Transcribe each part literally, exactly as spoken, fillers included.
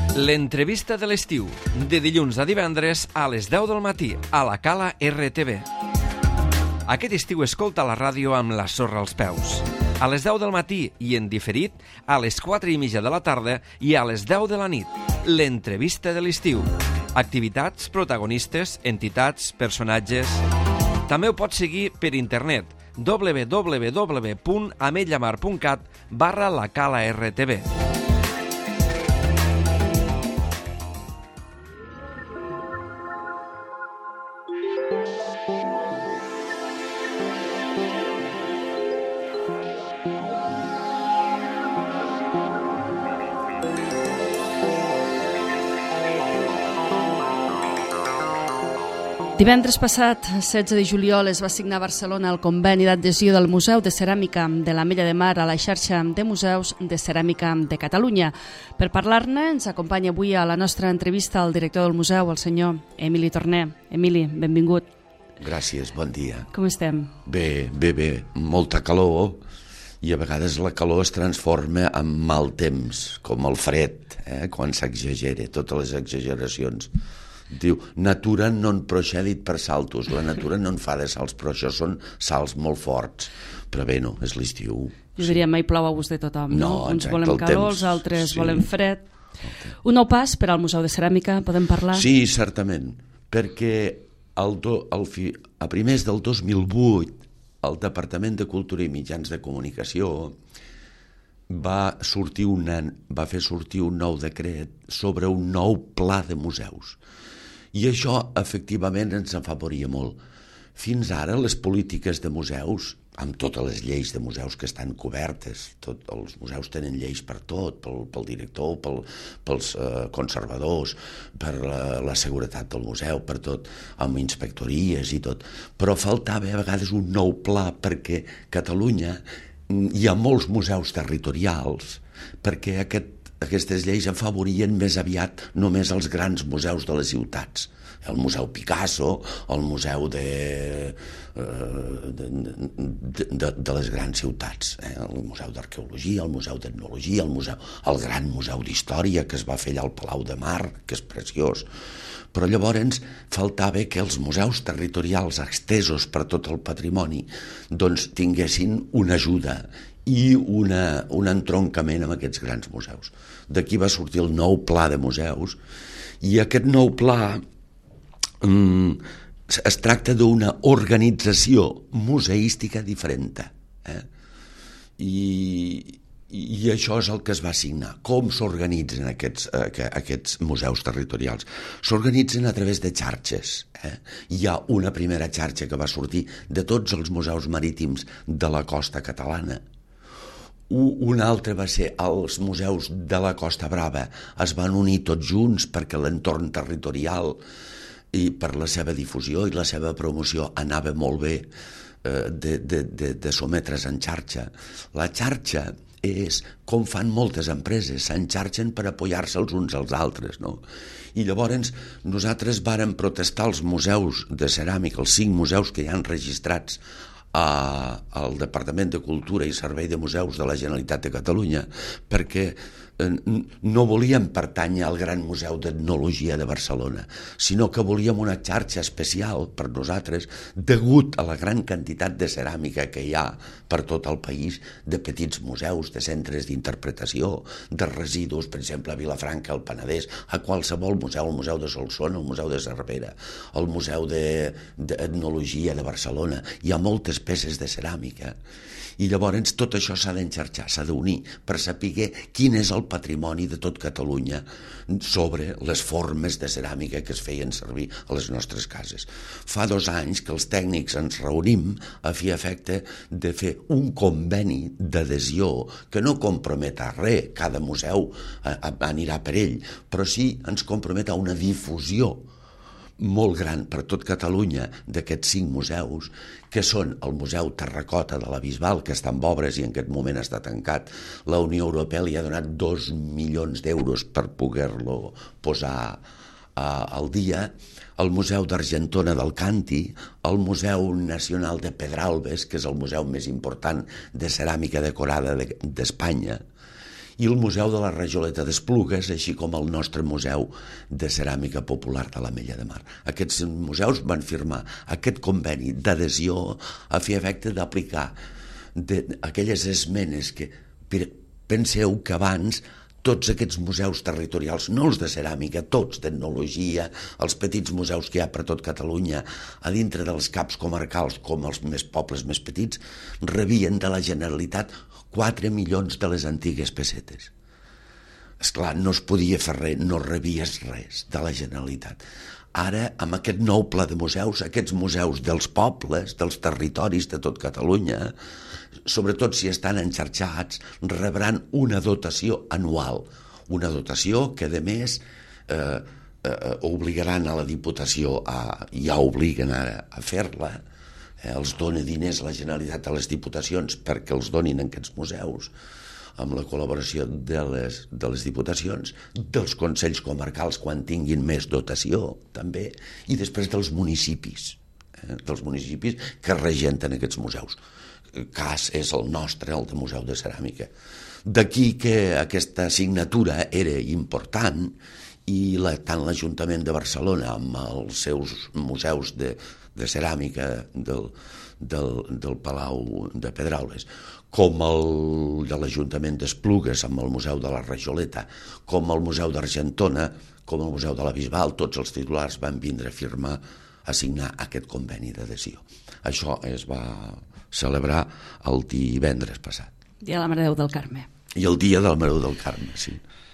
L'entrevista de l'estiu, de dilluns a divendres a les deu del matí, a la Cala R T V. Aquest estiu escolta la ràdio amb la sorra als peus. A les deu del matí i en diferit, a les quatre i mitja de la tarda i a les deu de la nit. L'entrevista de l'estiu. Activitats, protagonistes, entitats, personatges... També ho pots seguir per internet, w w w punt ametlla mar punt cat barra la Cala R T V. Divendres passat, setze de juliol, es va signar a Barcelona el conveni d'adhesió del Museu de Ceràmica de l'Ametlla de Mar a la xarxa de museus de ceràmica de Catalunya. Per parlar-ne, ens acompanya avui a la nostra entrevista el director del museu, el senyor Emili Torner. Emili, benvingut. Gràcies, bon dia. Com estem? Bé, bé, bé. Molta calor i a vegades la calor es transforma en mal temps, com el fred, eh? Quan s'exagera, totes les exageracions. Diu, natura non procedit per saltos, la natura no en fa de salts, però això són salts molt forts. Però bé, no, és l'estiu. Jo diria, mai plou a gust de tothom, no? No, Uns exacte, volen el calor, temps, els altres sí. volen fred. Un nou pas per al Museu de Ceràmica, podem parlar? Sí, certament, perquè el do, el fi, a primers del dos mil vuit el Departament de Cultura i Mitjans de Comunicació va, sortir una, va fer sortir un nou decret sobre un nou pla de museus. I això, efectivament, ens afavoria molt. Fins ara, les polítiques de museus, amb totes les lleis de museus que estan cobertes, tot, els museus tenen lleis per tot, pel, pel director, pel, pels eh, conservadors, per la, la seguretat del museu, per tot, amb inspectories i tot. Però faltava a vegades un nou pla perquè Catalunya hi ha molts museus territorials, perquè aquest aquestes lleis afavorien més aviat només els grans museus de les ciutats. El Museu Picasso, el Museu de, de, de, de les grans ciutats, eh? El Museu d'Arqueologia, el Museu d'Etnologia, el, museu, el gran Museu d'Història que es va fer allà al Palau de Mar, que és preciós. Però llavors faltava que els museus territorials estesos per tot el patrimoni doncs tinguessin una ajuda i una, un entroncament amb aquests grans museus. D'aquí va sortir el nou pla de museus i aquest nou pla mm, es tracta d'una organització museística diferent. Eh? I, I això és el que es va signar. Com s'organitzen aquests, aquests museus territorials? S'organitzen a través de xarxes. Eh? Hi ha una primera xarxa que va sortir de tots els museus marítims de la costa catalana. Un altre va ser els museus de la Costa Brava. Es van unir tots junts perquè l'entorn territorial i per la seva difusió i la seva promoció anava molt bé eh, de, de, de, de sometre's en xarxa. La xarxa és com fan moltes empreses, s'enxarxen per apoyar-se els uns als altres, no? I llavors nosaltres vàrem protestar als museus de ceràmica, els cinc museus que hi han registrats al Departament de Cultura i Servei de Museus de la Generalitat de Catalunya, perquè no volíem pertànyer al Gran Museu d'Etnologia de Barcelona, sinó que volíem una xarxa especial per nosaltres degut a la gran quantitat de ceràmica que hi ha per tot el país, de petits museus, de centres d'interpretació, de residus, per exemple, a Vilafranca, al Penedès, a qualsevol museu, el Museu de Solsona, el Museu de Cervera, el Museu d'Etnologia de Barcelona. Hi ha moltes peces de ceràmica i llavors tot això s'ha d'enxarxar, s'ha d'unir per saber quin és el patrimoni de tot Catalunya sobre les formes de ceràmica que es feien servir a les nostres cases. Fa dos anys que els tècnics ens reunim a fi efecte de fer un conveni d'adhesió que no compromet a res, cada museu anirà per ell, però sí ens compromet a una difusió molt gran per tot Catalunya d'aquests cinc museus, que són el Museu Terracota de la Bisbal, que està en obres i en aquest moment està tancat. La Unió Europea li ha donat dos milions d'euros per poder-lo posar al dia. El Museu d'Argentona del Canti, el Museu Nacional de Pedralbes, que és el museu més important de ceràmica decorada d'Espanya, i el Museu de la Rajoleta d'Esplugues, així com el nostre Museu de Ceràmica Popular de l'Ametlla de Mar. Aquests museus van firmar aquest conveni d'adhesió a fer efecte d'aplicar aquelles esmenes que... Penseu que abans tots aquests museus territorials, no els de ceràmica, tots, d'etnologia, els petits museus que hi ha per tot Catalunya, a dintre dels caps comarcals, com els més pobles més petits, rebien de la Generalitat quatre milions de les antigues pessetes. Esclar, no es podia fer res, no rebies res de la Generalitat. Ara, amb aquest nou pla de museus, aquests museus dels pobles, dels territoris de tot Catalunya, sobretot si estan enxarxats, rebran una dotació anual. Una dotació que, a més, eh, eh, obligaran a la Diputació, a, ja obliguen ara a fer-la, eh, els dona diners la Generalitat a les Diputacions perquè els donin en aquests museus, amb la col·laboració de les, de les Diputacions, dels Consells Comarcals quan tinguin més dotació, també, i després dels municipis, eh, dels municipis que regenten aquests museus. El cas és el nostre, el de Museu de Ceràmica. D'aquí que aquesta assignatura era important i la, tant l'Ajuntament de Barcelona amb els seus museus de, de ceràmica del, del, del Palau de Pedralbes, com el de l'Ajuntament d'Esplugues amb el Museu de la Rajoleta, com el Museu d'Argentona, com el Museu de la Bisbal, tots els titulars van vindre a firmar, a signar aquest conveni d'adhesió. Això es va celebrar el divendres passat. Dia de la Mare de Déu del Carme. I el dia de la Mare de Déu del Carme, sí.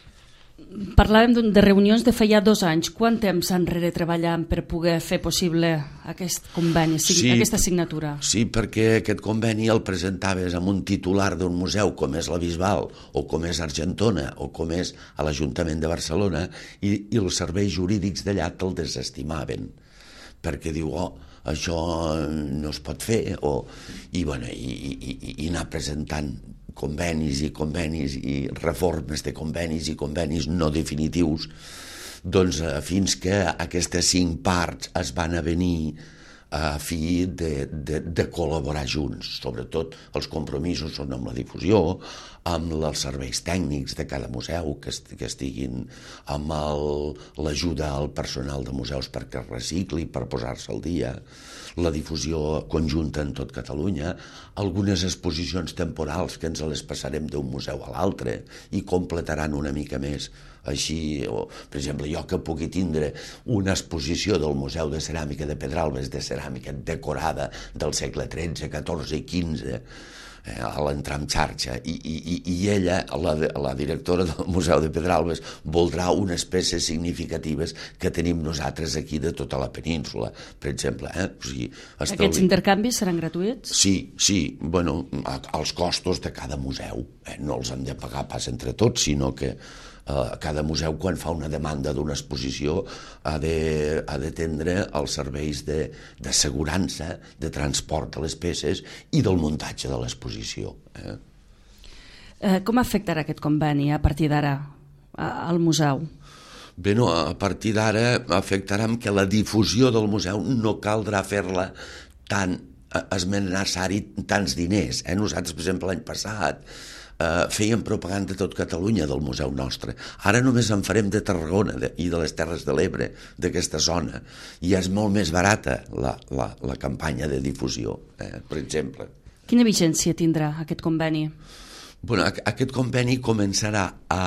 Parlàvem de reunions de feia dos anys. Quant temps enrere treballant per poder fer possible aquest conveni, sí, aquesta signatura? Sí, perquè aquest conveni el presentaves amb un titular d'un museu com és la Bisbal o com és Argentona o com és a l'Ajuntament de Barcelona i, i els serveis jurídics d'allà te'l desestimaven perquè diu, oh, això no es pot fer, o, i, bueno, i, i, i anar presentant convenis i convenis i reformes de convenis i convenis no definitius, doncs fins que aquestes cinc parts es van avenir a fi de, de, de col·laborar junts, sobretot els compromisos són amb la difusió, amb els serveis tècnics de cada museu que, est que estiguin, amb l'ajuda al personal de museus perquè es recicli, per posar-se al dia, la difusió conjunta en tot Catalunya, algunes exposicions temporals que ens les passarem d'un museu a l'altre i completaran una mica més. Així, o, per exemple, jo que pugui tindre una exposició del Museu de Ceràmica de Pedralbes, de ceràmica decorada del segle tretze, catorze i quinze, eh, a l'entrar en xarxa, i, i, i ella, la, la directora del Museu de Pedralbes, voldrà unes peces significatives que tenim nosaltres aquí de tota la península, per exemple. Eh? O sigui, estalvi... Aquests intercanvis seran gratuïts? Sí, sí, bueno, als costos de cada museu. Eh? No els hem de pagar pas entre tots, sinó que cada museu, quan fa una demanda d'una exposició, ha de, ha de tindre els serveis d'assegurança, de, de transport de les peces i del muntatge de l'exposició. Eh? Eh, com afectarà aquest conveni a partir d'ara al museu? Bé, no, a partir d'ara afectarà que la difusió del museu no caldrà fer-la tan esmenar-hi tants diners. Eh? Nosaltres, per exemple, l'any passat Uh, fèiem propaganda a tot Catalunya del museu nostre. Ara només en farem de Tarragona de, i de les Terres de l'Ebre, d'aquesta zona. I és molt més barata la, la, la campanya de difusió, eh, per exemple. Quina vigència tindrà aquest conveni? Bueno, aquest conveni començarà a...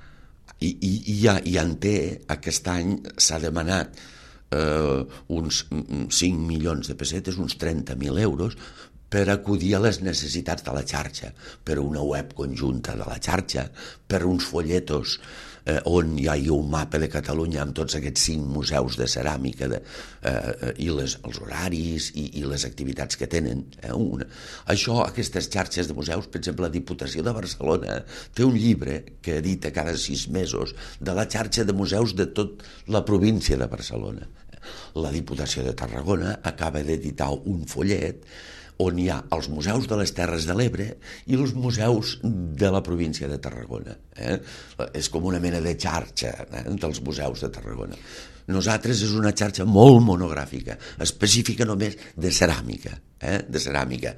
I, i, i ja, ja en té, aquest any s'ha demanat eh, uns cinc milions de pessetes, uns trenta mil euros, per acudir a les necessitats de la xarxa, per una web conjunta de la xarxa, per uns folletos eh, on hi ha un mapa de Catalunya amb tots aquests cinc museus de ceràmica de, eh, i les, els horaris i, i les activitats que tenen. Eh, una. Això, aquestes xarxes de museus, per exemple, la Diputació de Barcelona té un llibre que edita cada sis mesos de la xarxa de museus de tota la província de Barcelona. La Diputació de Tarragona acaba d'editar un follet on hi ha els museus de les Terres de l'Ebre i els museus de la província de Tarragona. Eh? És com una mena de xarxa eh? dels museus de Tarragona. Nosaltres és una xarxa molt monogràfica, específica només de ceràmica, eh? de ceràmica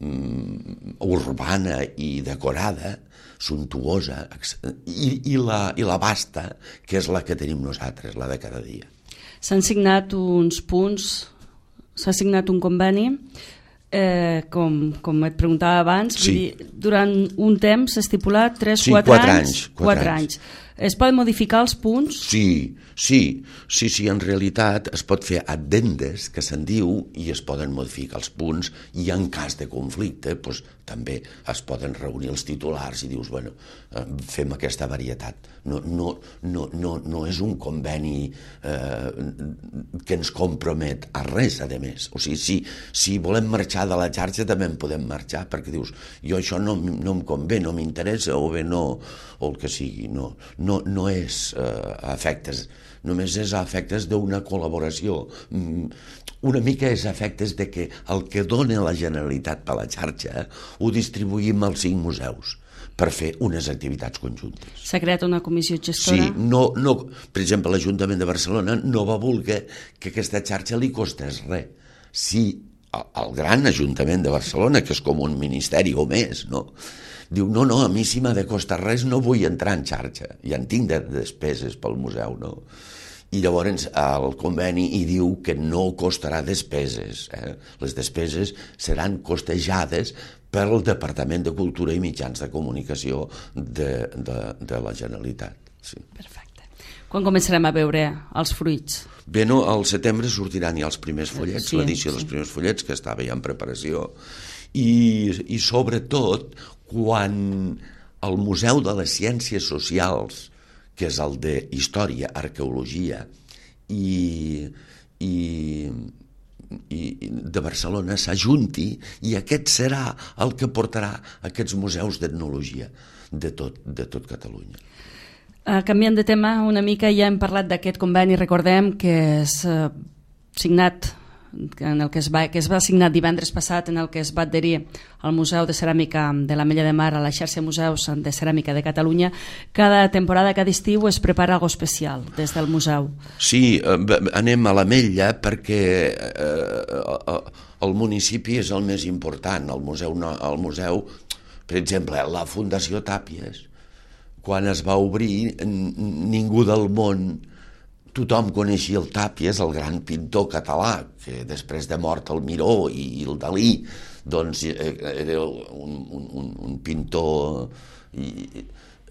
mm, urbana i decorada, suntuosa, i, i, la, i la basta, que és la que tenim nosaltres, la de cada dia. S'han signat uns punts, s'ha signat un conveni, eh, com, com et preguntava abans, sí. vull dir, durant un temps s'ha estipulat tres, sí, quatre anys. anys. quatre anys. anys. Es poden modificar els punts? Sí, sí, sí, sí, en realitat es pot fer addendes, que se'n diu, i es poden modificar els punts, i en cas de conflicte, doncs, també es poden reunir els titulars i dius, bueno, fem aquesta varietat. No, no, no, no, no és un conveni eh, que ens compromet a res, a més. O sigui, si, si volem marxar de la xarxa també en podem marxar, perquè dius, jo això no, no em convé, no m'interessa, o bé no, o el que sigui, no, no, no és eh, a efectes, només és a efectes d'una col·laboració. Una mica és a efectes de que el que dona la Generalitat per la xarxa ho distribuïm als cinc museus per fer unes activitats conjuntes. S'ha creat una comissió gestora? Sí, no, no, per exemple, l'Ajuntament de Barcelona no va voler que aquesta xarxa li costés res. Si el, el gran Ajuntament de Barcelona, que és com un ministeri o més, no? Diu, no, no, a mi si m'ha de costar res no vull entrar en xarxa, ja en tinc de despeses pel museu, no? I llavors el conveni hi diu que no costarà despeses. Eh? Les despeses seran costejades pel Departament de Cultura i Mitjans de Comunicació de, de, de la Generalitat. Sí. Perfecte. Quan començarem a veure els fruits? Bé, no, al setembre sortiran ja els primers follets, sí, l'edició sí. dels primers follets, que estava ja en preparació, i, i sobretot quan el Museu de les Ciències Socials, que és el de Història, Arqueologia i, i, i de Barcelona s'ajunti, i aquest serà el que portarà aquests museus d'etnologia de tot, de tot Catalunya. Uh, canviant de tema una mica, ja hem parlat d'aquest conveni, recordem que és uh, signat en el que es, va, que es va signar divendres passat, en el que es va adherir al Museu de Ceràmica de l'Ametlla de Mar, a la xarxa de museus de ceràmica de Catalunya. Cada temporada, cada estiu, es prepara algo especial des del museu. Sí, anem a l'Ametlla perquè eh, el municipi és el més important. El museu, el museu, per exemple, la Fundació Tàpies, quan es va obrir, ningú del món, tothom coneixia el Tàpies, el gran pintor català, que després de mort el Miró i el Dalí, doncs era un, un, un pintor... I,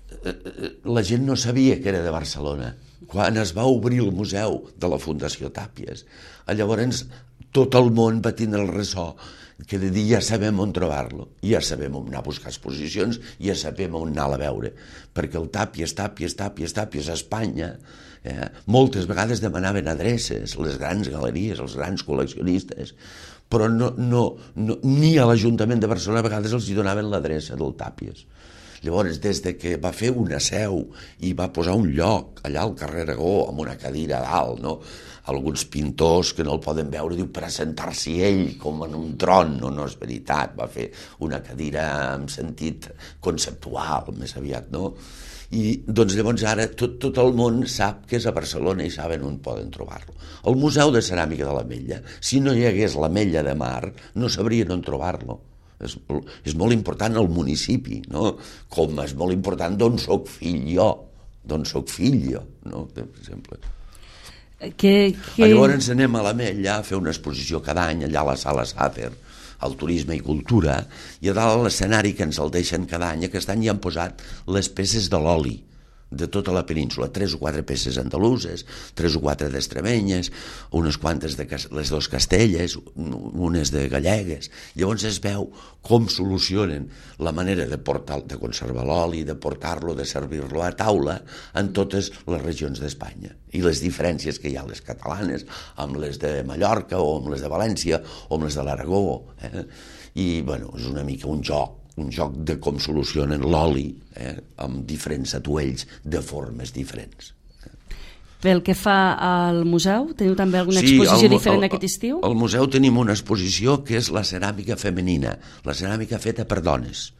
la gent no sabia que era de Barcelona. Quan es va obrir el museu de la Fundació Tàpies, llavors tot el món va tindre el ressò que de dir ja sabem on trobar-lo, ja sabem on anar a buscar exposicions, ja sabem on anar a veure, perquè el Tàpies, Tàpies, Tàpies, Tàpies a Espanya, eh, moltes vegades demanaven adreces, les grans galeries, els grans col·leccionistes, però no, no, no, ni a l'Ajuntament de Barcelona a vegades els hi donaven l'adreça del Tàpies. Llavors, des de que va fer una seu i va posar un lloc allà al carrer Aragó amb una cadira a dalt, no? Alguns pintors que no el poden veure, diu, per assentar-s'hi ell com en un tron, no, no és veritat, va fer una cadira en sentit conceptual, més aviat, no? I doncs llavors ara tot, tot el món sap que és a Barcelona i saben on poden trobar-lo. El Museu de Ceràmica de l'Ametlla, si no hi hagués l'Ametlla de Mar, no sabrien on trobar-lo. És, és molt important el municipi, no? Com és molt important d'on soc fill jo, d'on soc fill jo, no? Per exemple. Que, que... Llavors anem a l'Ametlla a fer una exposició cada any allà a la Sala Sàter, al Turisme i Cultura, i a dalt l'escenari que ens el deixen cada any, aquest any hi han posat les peces de l'oli de tota la península, tres o quatre peces andaluses, tres o quatre d'extremenyes, unes quantes de les dos Castelles, unes de gallegues. Llavors es veu com solucionen la manera de, portar, de conservar l'oli, de portar-lo, de servir-lo a taula en totes les regions d'Espanya. I les diferències que hi ha les catalanes amb les de Mallorca o amb les de València o amb les de l'Aragó. Eh? I, bueno, és una mica un joc, un joc de com solucionen l'oli eh, amb diferents atuells de formes diferents. Pel que fa al museu, teniu també alguna Sí, exposició al mu- diferent al- aquest estiu? Al museu tenim una exposició que és la ceràmica femenina, la ceràmica feta per dones.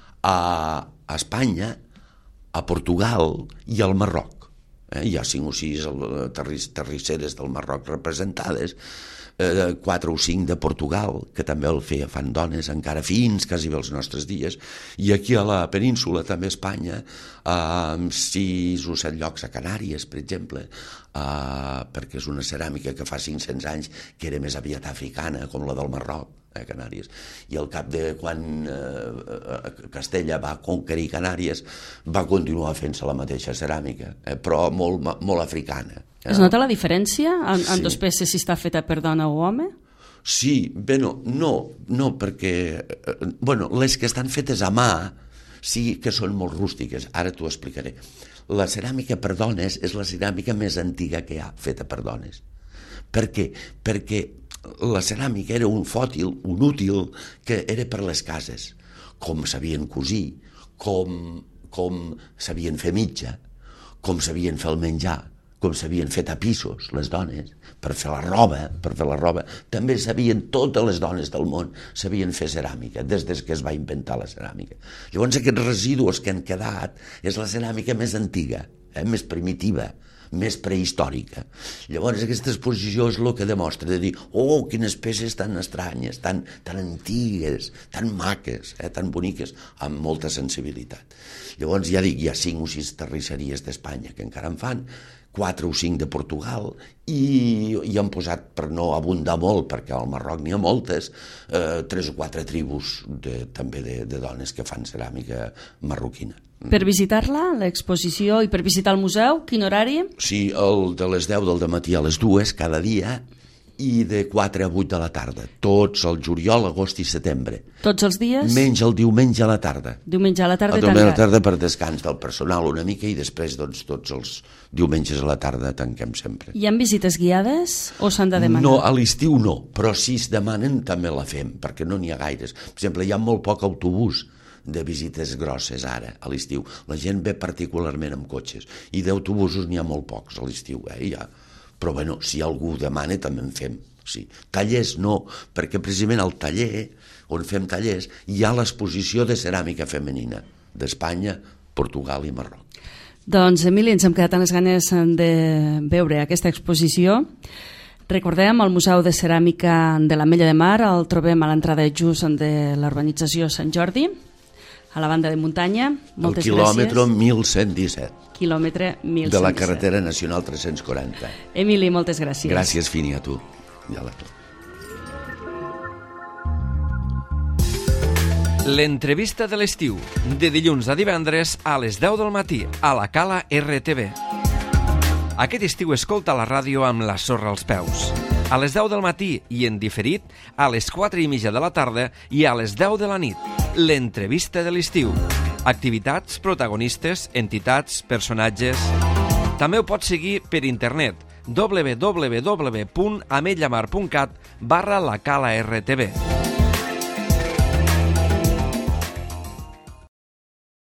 A, a Espanya, a Portugal i al Marroc. Eh? Hi ha cinc o sis eh, terris, terrisseres del Marroc representades, eh, quatre o cinc de Portugal, que també el feia, fan dones encara fins quasi bé els nostres dies, i aquí a la península, també a Espanya, eh, sis o set llocs a Canàries, per exemple, eh, perquè és una ceràmica que fa cinc-cents anys que era més aviat africana, com la del Marroc, a Canàries, i al cap de quan eh, Castella va conquerir Canàries va continuar fent-se la mateixa ceràmica, eh, però molt, molt africana. Eh? Es nota la diferència en, en Sí. dos peces si està feta per dona o home? Sí, bé, no, no, no perquè eh, bueno, les que estan fetes a mà sí que són molt rústiques, ara t'ho explicaré. La ceràmica per dones és la ceràmica més antiga que hi ha feta per dones. Per què? Perquè la ceràmica era un fòtil, un útil que era per les cases, com sabien cosir, com, com sabien fer mitja, com sabien fer el menjar, com sabien fer tapissos les dones, per fer la roba, per fer la roba. També sabien, totes les dones del món sabien fer ceràmica, des, des que es va inventar la ceràmica. Llavors aquests residus que han quedat és la ceràmica més antiga, eh, més primitiva, més prehistòrica. Llavors aquesta exposició és el que demostra, de dir, oh, quines peces tan estranyes, tan, tan antigues, tan maques, eh, tan boniques, amb molta sensibilitat. Llavors ja dic, hi ha cinc o sis terrisseries d'Espanya que encara en fan, quatre o cinc de Portugal, i hi han posat, per no abundar molt, perquè al Marroc n'hi ha moltes, eh, tres o quatre tribus de, també de, de dones que fan ceràmica marroquina. Per visitar-la, l'exposició, i per visitar el museu, quin horari? Sí, el de les deu del dematí a les dues cada dia i de quatre a vuit de la tarda. Tots el juliol, agost i setembre. Tots els dies? Menys el diumenge a la tarda. Diumenge a la tarda El diumenge a la tancat. tarda per descans del personal una mica i després doncs, tots els diumenges a la tarda tanquem sempre. Hi ha visites guiades o s'han de demanar? No, a l'estiu no, però si es demanen també la fem, perquè no n'hi ha gaires. Per exemple, hi ha molt poc autobús de visites grosses ara, a l'estiu. La gent ve particularment amb cotxes, i d'autobusos n'hi ha molt pocs a l'estiu, eh? Ja. Però bueno, si algú demana també en fem. Sí. Tallers no, perquè precisament al taller, on fem tallers, hi ha l'exposició de ceràmica femenina d'Espanya, Portugal i Marroc. Doncs, Emili, ens hem quedat amb les ganes de veure aquesta exposició. Recordem, el Museu de Ceràmica de l'Ametlla de Mar el trobem a l'entrada just de l'urbanització Sant Jordi, a la banda de muntanya. Moltes el quilòmetre gràcies. mil cent disset. Quilòmetre mil cent disset. De la carretera nacional tres-cents quaranta. Emili, moltes gràcies. Gràcies, Fini, a tu. Ja la... L'entrevista de l'estiu, de dilluns a divendres a les deu del matí, a la Cala R T V. Aquest estiu escolta la ràdio amb la sorra als peus. A les deu del matí i en diferit, a les quatre i mitja de la tarda i a les deu de la nit. L'entrevista de l'estiu. Activitats, protagonistes, entitats, personatges... També ho pots seguir per internet w w w punt ametllamar punt cat barra la Cala R T V.